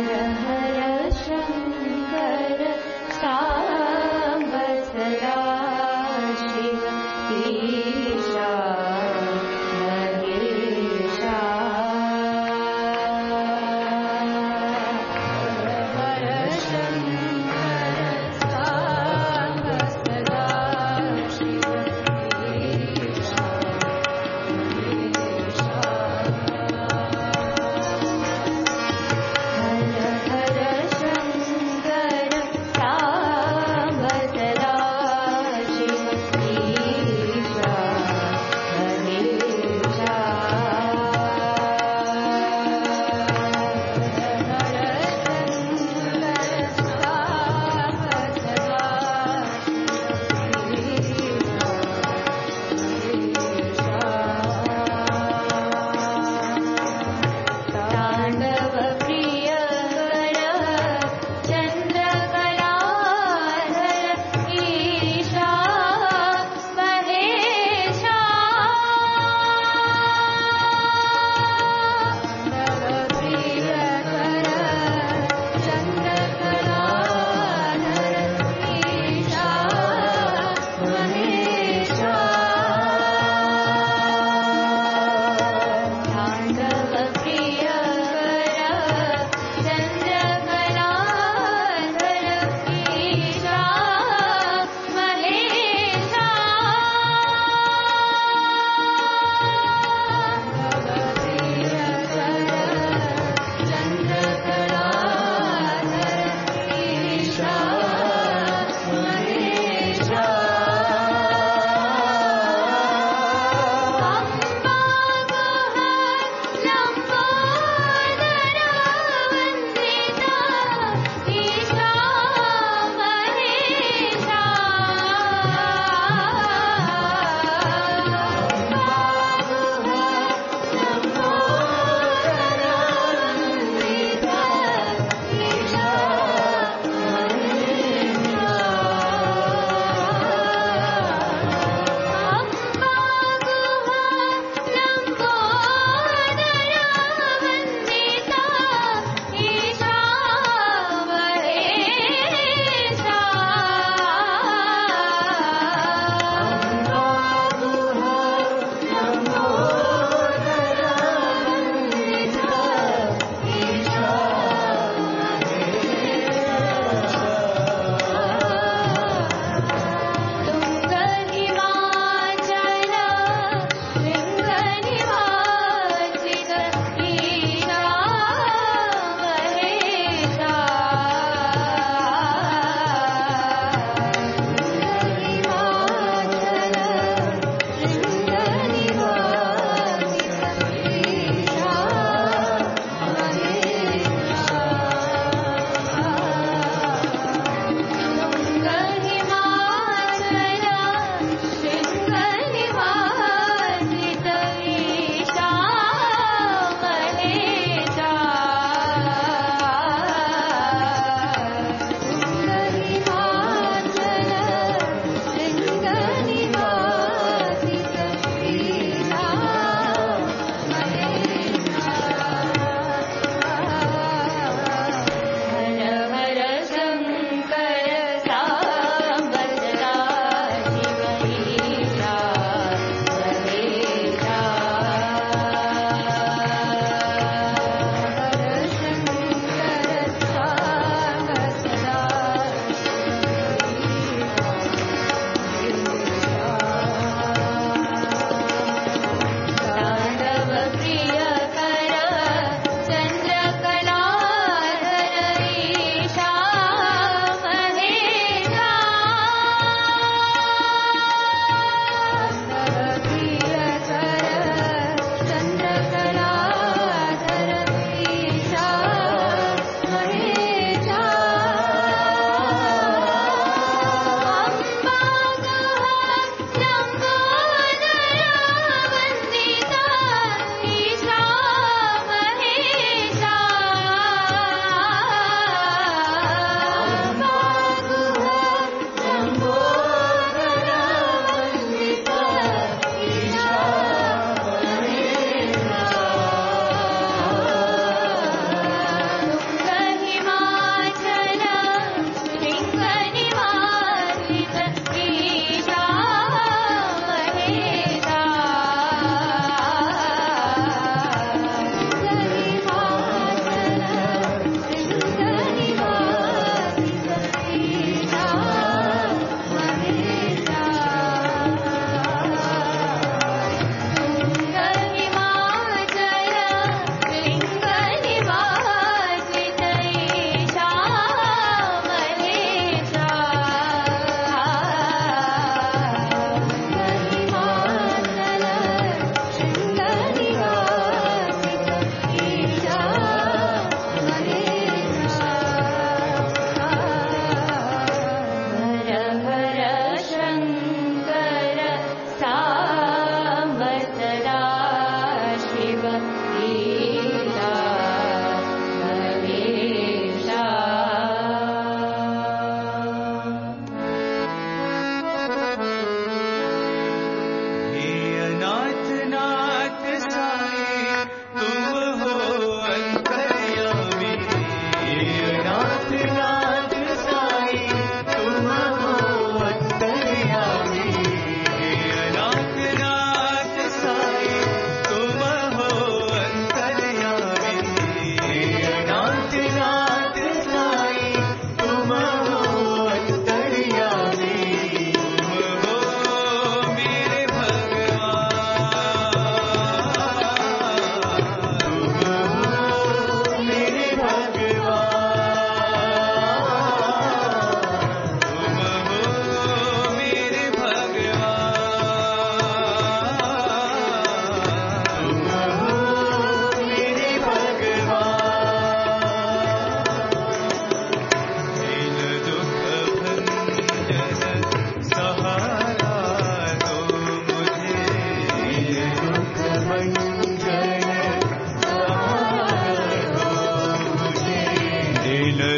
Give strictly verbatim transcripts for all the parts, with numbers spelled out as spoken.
हर हर शंकर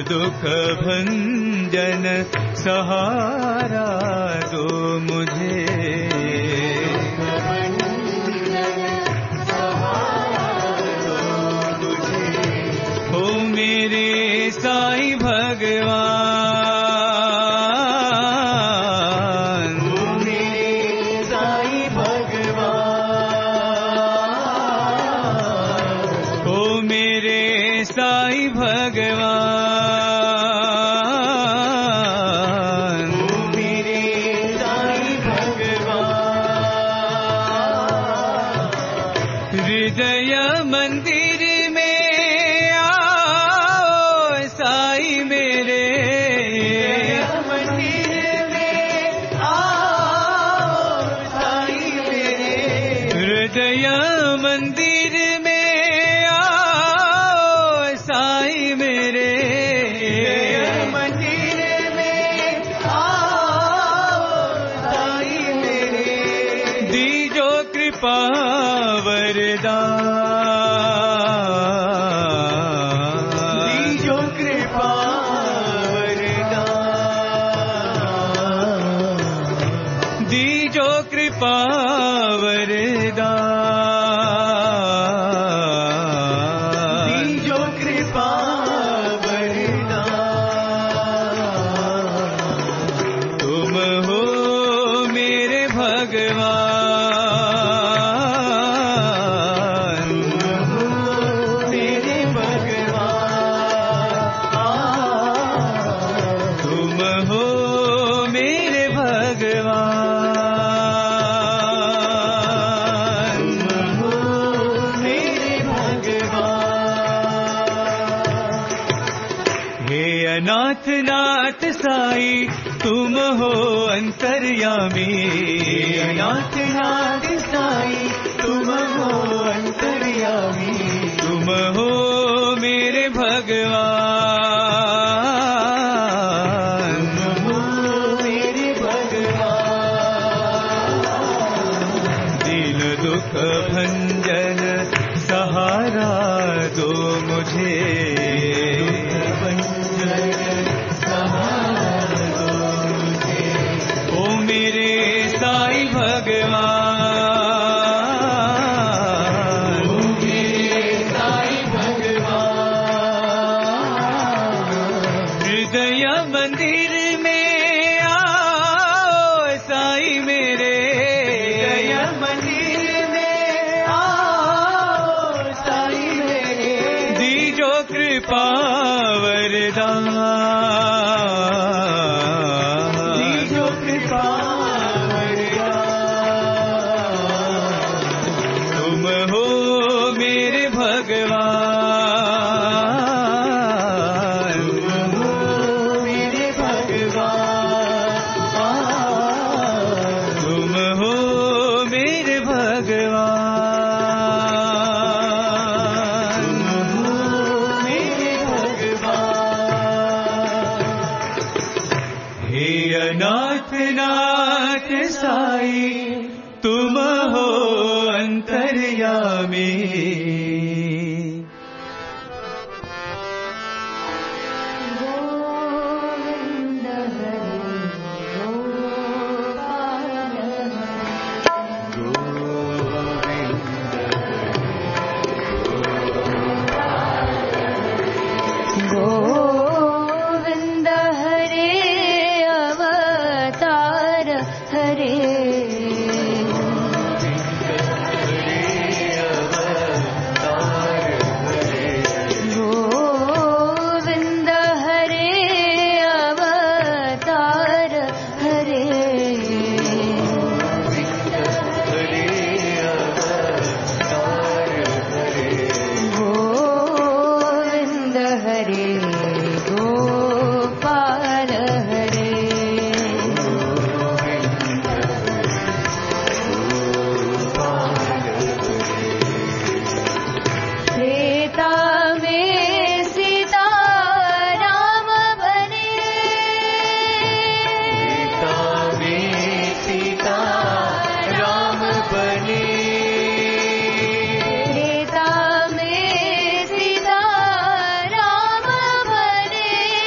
दुख भंजन सहारा दो मुझे। हो मेरे साईं भगवान, हो मेरे साईं भगवान, हो मेरे साईं भगवान, हो मेरे साईं भगवान। हृदय मंदिर में आओ साईं मेरे, मंदिर में आओ साईं मेरे, हृदय मंदिर में आओ साईं मेरे, मंदिर में आओ साईं मेरे। दीजो कृपा वरदान, दीजो कृपा वरदान, दीजो कृपा वरदान, दीजो कृपा वरदान। तुम हो मेरे भगवान, तुम हो मेरे भगवान, तुम हो मेरे भगवान, तुम हो मेरे भगवान। हे अनाथ नाथ साईं तुम हो अंतर्यामी, अनाथ नाथ साईं तुम हो अंतर्यामी, तुम हो मेरे भगवान, तुम हो मेरे भगवान। दीन दुख भंजन सहारा दो मुझे, ओ मेरे साईं भगवान, ओ मेरे साईं भगवान। हृदय मंदिर में आओ साईं मेरे, हृदय मंदिर में आओ साईं मेरे। दीजो कृपा वरदान, दीजो कृपा वरदान। तुम हो मेरे भगवान, तुम हो मेरे भगवान, तुम हो मेरे भगवान, तुम हो मेरे भगवान। हे अनाथ नाथ साईं तुम हो अंतर्यामी। गोविंद हरे गोविंद हरे अवतार हरे, गोविंद हरे अवतार हरे, गोविंद हरे गोपाल हरे, त्रेता में सीता राम बने, सीता में सीता राम बने, त्रेता में सीता राम बने,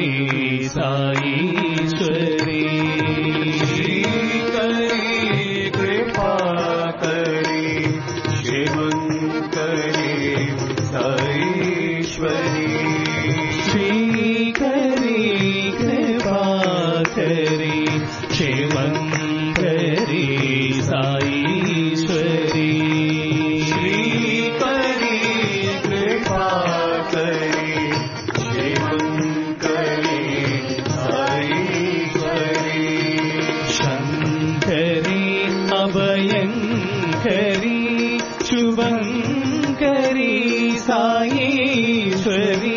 साईश्वरी श्रीकरी कृपा करी क्षेमंकरी साईश्वरी श्रीकरी कृपा करी क्षेमंकरी साईश्वरी श्रीकरी कृपा करी क्षेमंकरी साईश्वरी शंकरी अभयंकरी शुभंकरी साईश्वरी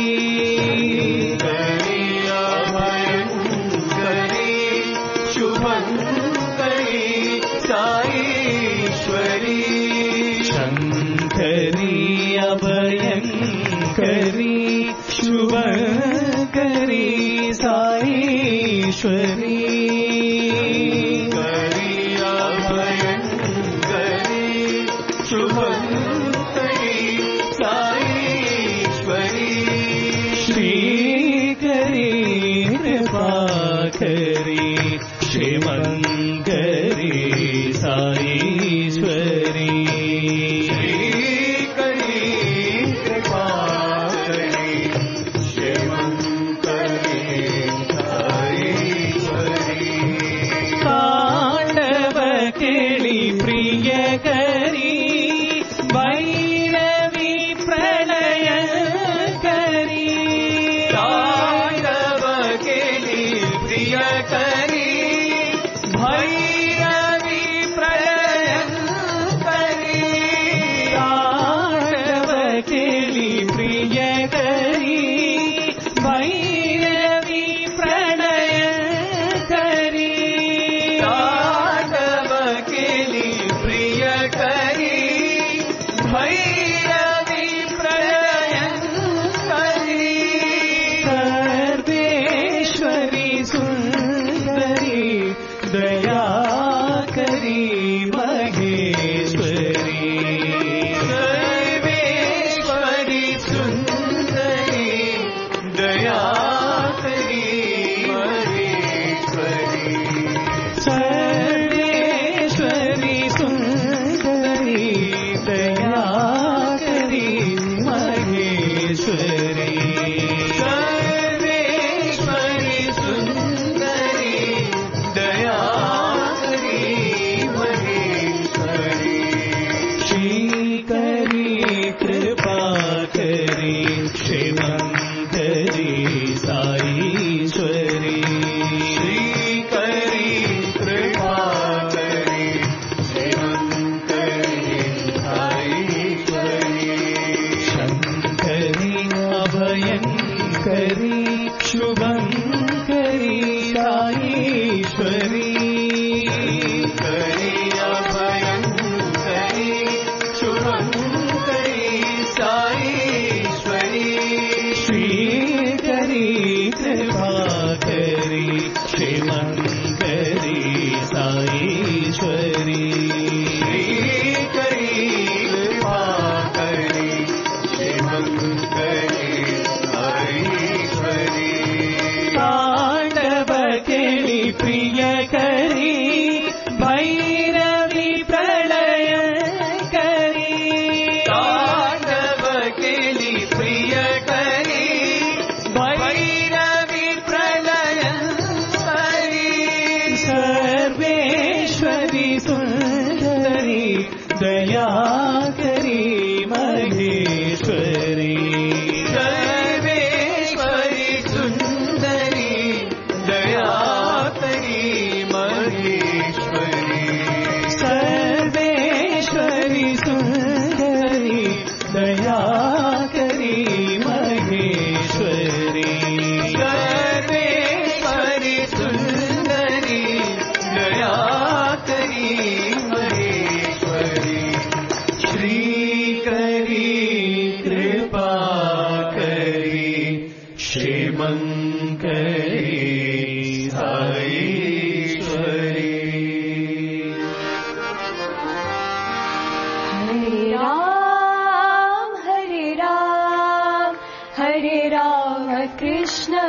शंकरी अभयंकरी शुभंकरी साईश्वरी करी अभयंकरी शुभंकरी साईश्वरी श्रीकरी कृपा करी क्षेमंकरी साईश्वरी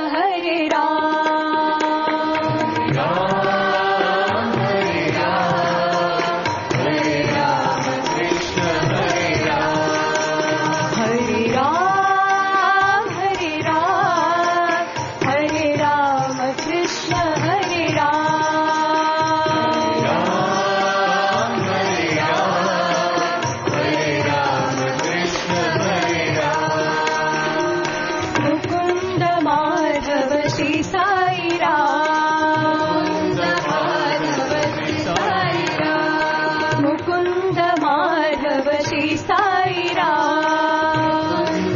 हरे राम राम हरे राम हरे राम कृष्ण हरे राम हरे राम हरे राम हरे राम कृष्ण हरे राम राम हरे राम हरे राम कृष्ण हरे राम मुकुंद माधव श्री साई राम मुकुंद माधव श्री साई राम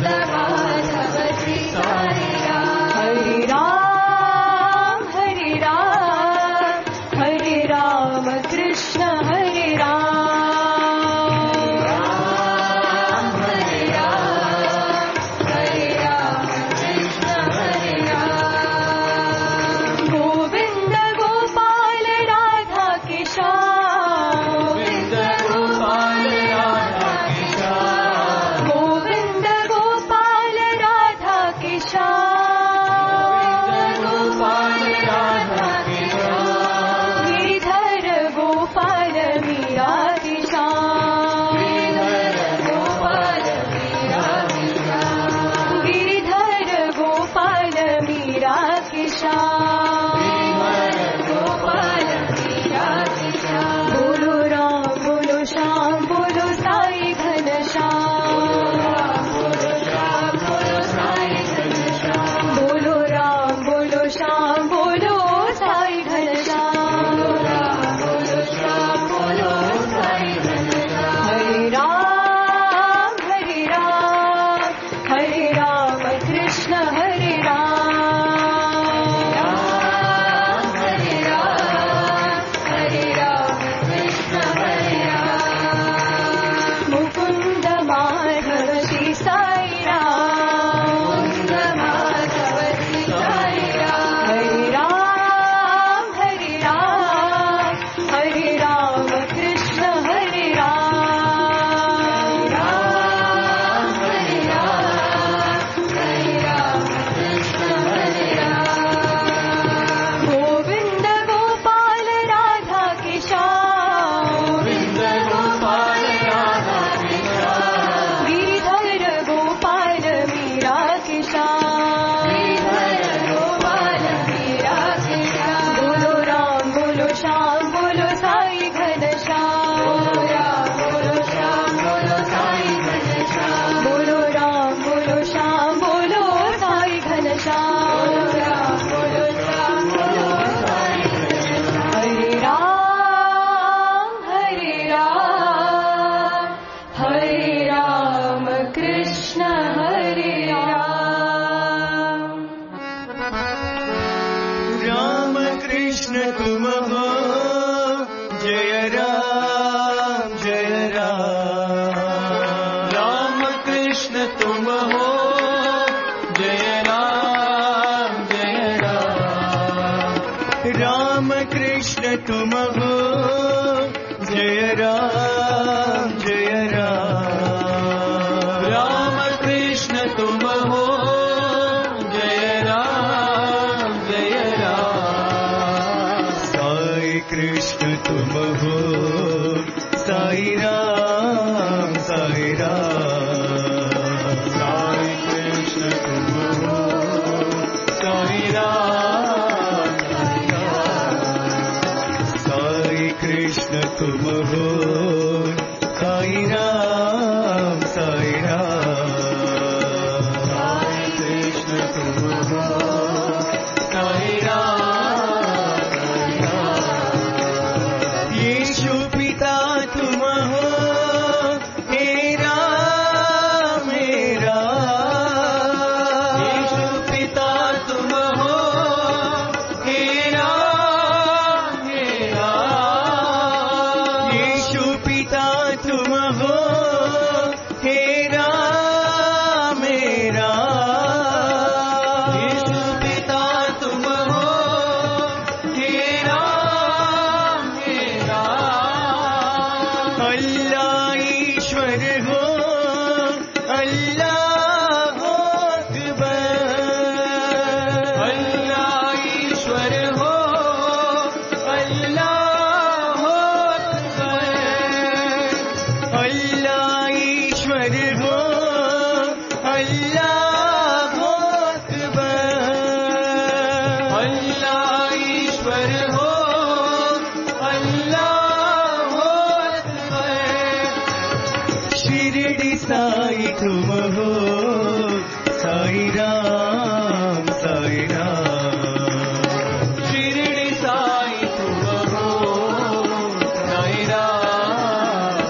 हरे राम हरे राम हरे राम कृष्ण हरे राम राम हरे राम हरे राम कृष्ण हरे राम गोविंद गोपाल राधा किशोर गोविंद गोपाल राधा किशोर गोविंद गोपाल राधा किशोर गोपाल राधा किशोर गिरिधर गोपाल मीरा किशोर गोपाल मीरा किशोर गिरिधर गोपाल मीरा किशोर गोपाल मीरा किशोर बोलो राम बोलो श्याम बोलो साई घनश्याम बोलो श्याम बोलो साई घनश्याम बोलो राम बोलो श्याम बोलो साई घनश्याम बोलो श्याम बोलो साई घनश्याम हरे राम हरे राम हरे राम कृष्ण हरे राम राम हरे राम हरे राम कृष्ण हरे राम मुकुंद माधव श्री साई राम माधव श्री साई राम हरे राम हरे राम हरे राम कृष्ण हरे राम राम हरे राम हरे राम कृष्ण हरे राम गोविंद गोपाल राधा किशोर गोविंद गोपाल राधा किशोर गिरिधर गोपाल मीरा किशोर श्रीधर गोपाल मीरा किशोर बोलो राम बोलो श्याम बोलो साई घनश्याम बोलो श्याम बोलो साई घनश्याम बोलो राम बोलो श्याम बोलो साई घनश्याम बोलो श्याम बोलो साई घनश्याम हरे राम हरे राम हरे राम कृष्ण हरे राम राम कृष्ण तुम हो जय राम जय राम राम कृष्ण तुम हो जय राम जय राम राम कृष्ण तुम हो जय राम जय राम राम कृष्ण तुम हो जय राम जय राम साई कृष्ण तुम हो साई राम साई राम साई कृष्ण तुम हो साई राम साई राम साई कृष्ण तुम हो साई अल्लाह ईश्वर हो, अल्लाह हो अकबर। शिरडी साई तुम हो, साई राम साई राम। शिरडी साई तुम हो, साई राम।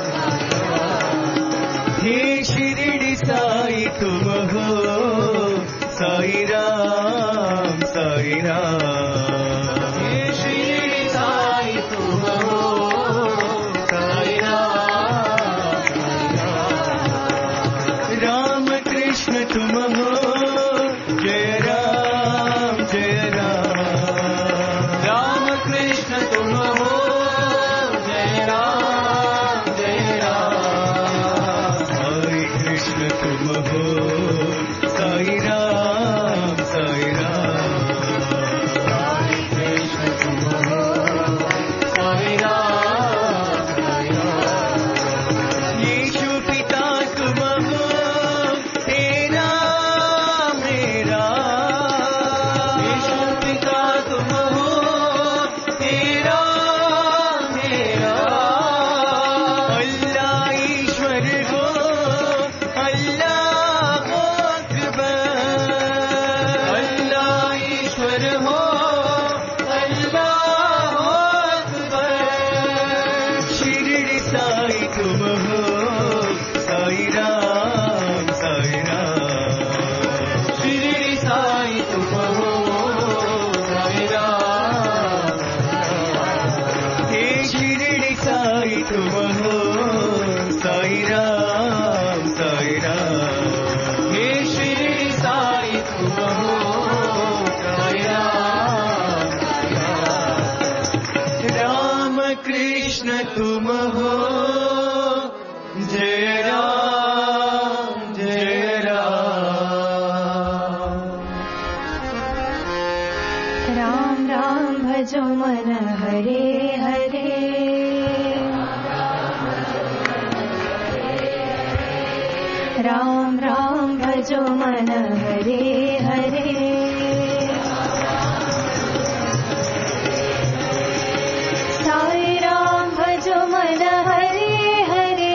हे शिरडी साई तुम हो, साई राम साई राम। हे शिरडी साई तुम हो, साई राम साई राम। राम कृष्ण तुम हो, जय राम जय राम। राम कृष्ण तुम हो, जय राम जय राम। हरे कृष्ण तुम हो, साई राम साई राम। हरे कृष्ण तुम हो, साई राम साई राम। यीशु पिता तुम हो, तेरा मेरा। यीशु पिता तुम हो, तेरा मेरा। अल्लाह ईश्वर हो, अल्लाह अकबर। अल्लाह ईश्वर हो, अल्लाह अकबर। शिरडी साई तुम हो, साई राम साई राम। शिरडी साई तुम हो, साई राम। हे शिरडी साई तुम हो, साई राम साई राम। हे शिरडी साई तुम हो, साई राम साई राम। राम कृष्ण तुम हो, जय राम जय राम। राम राम भजो मन हरे हरे। राम राम भजो मन हरे हरे। साई राम भजो मन हरे हरे।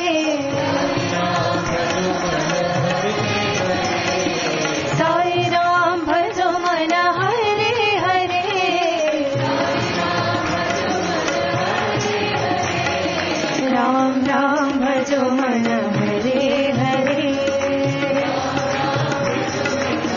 साई राम भजो मन हरे हरे। राम राम भजो मन हरे हरे।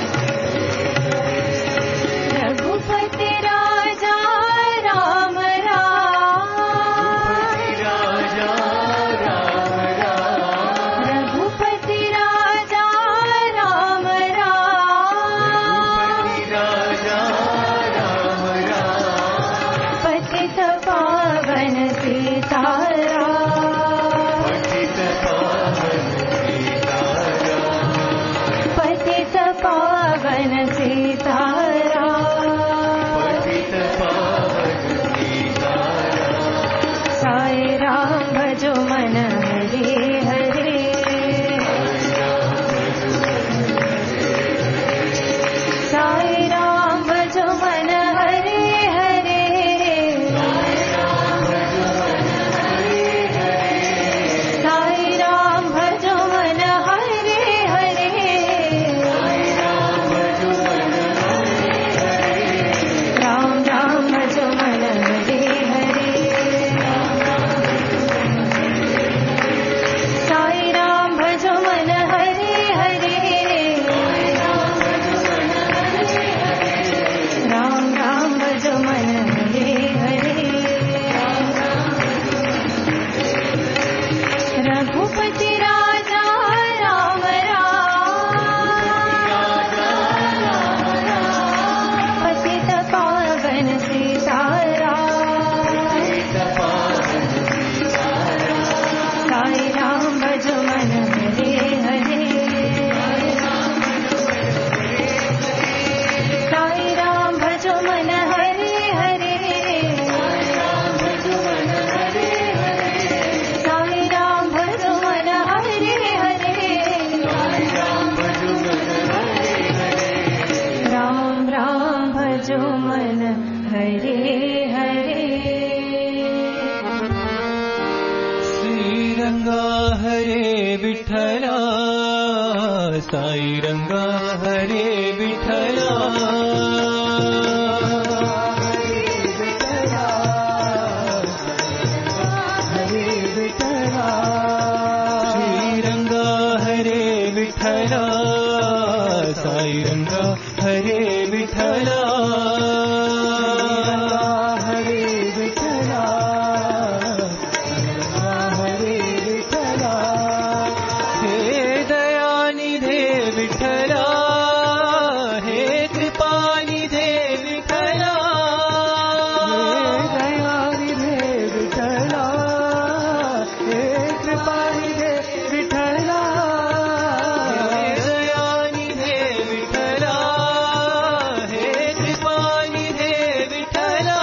जो मन हरे हरे श्रीरंगा हरे विठ्ठला साई रंगा हरे विठ्ठला श्रीरंगा हरे विठ्ठला साई रंगा हरे विठ्ठला हरे विठ्ठला हरे विठ्ठला हे दयानिधे विठ्ठला हे कृपानिधे विठ्ठला हे दयानिधे विठ्ठला हे कृपानिधे विठ्ठला हे दयानिधे विठ्ठला हे कृपानिधे विठ्ठला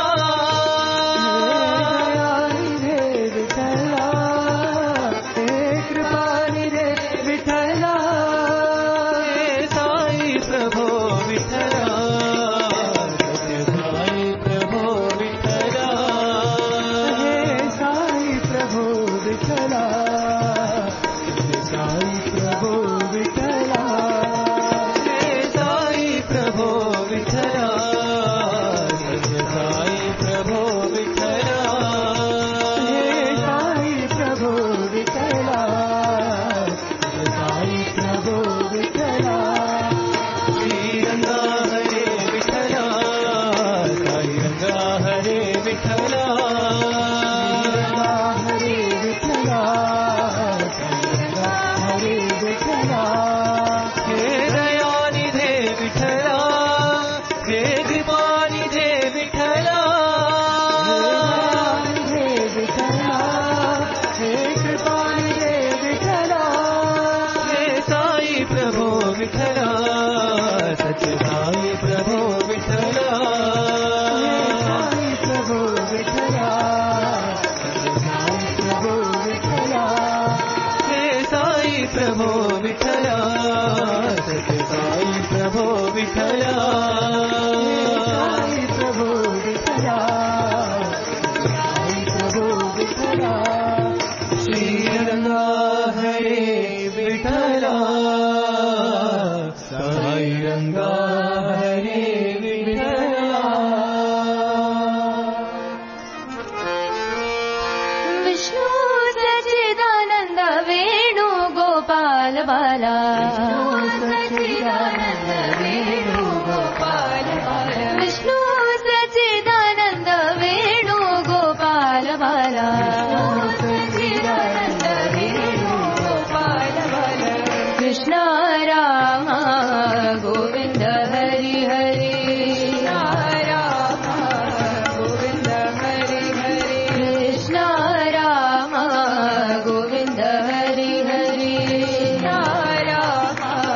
दयानिधे विठ्ठला हे कृपानिधे विठ्ठला हे साई प्रभो विठ्ठला सत्य साई प्रभो विठ्ठला हे साई प्रभो विठ्ठला सत्य साई प्रभो विठ्ठला हे साई प्रभो विठ्ठला सत्य साई प्रभो विठ्ठला हे साई प्रभो विठ्ठला सत्य साई प्रभो विठ्ठला श्रीरंगा हरे विठ्ठला साई रंगा हरे विठ्ठला हरे विठ्ठला साई रंगा हरे विठ्ठला हे दयानिधे विठ्ठला हे कृपानिधे विठ्ठला हे विठ्ठला हे कृपानिधे विठ्ठला हे साई प्रभो विठ्ठला सत्य साई प्रभो विठ्ठला हे साई प्रभो विठ्ठला सत्य साई प्रभो विठ्ठला हे साई प्रभो विठ्ठला सत्य साई प्रभो विठ्ठला हे साई प्रभो विठ्ठला साई प्रभो विठ्ठला श्रीरंगा हरे विठ्ठला साई रंगा हरे विठ्ठला विष्णु सच्चिदानंद वेणु गोपाल बाला सच्चिदानंद वेणु गोपाल बाला विष्णु सच्चिदानंद वेणु गोपाल बाला सच्चिदानंद वेणु गोपाल बाला कृष्ण राम गोविंद हरि हरि राम गोविंद हरि हरि कृष्ण राम गोविंद हरि हरि राम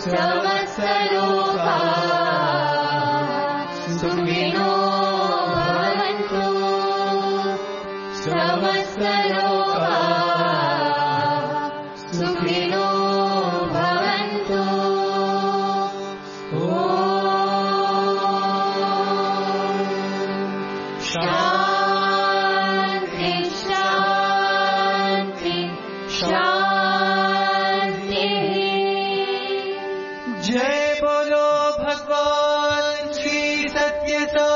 समस्तलोका सुखिनो भवन्तु समस्तलोका सुखिनो भवन्तु ॐ शान्ति शान्ति शान्ति जय बोलो भगवान श्री सत्य साई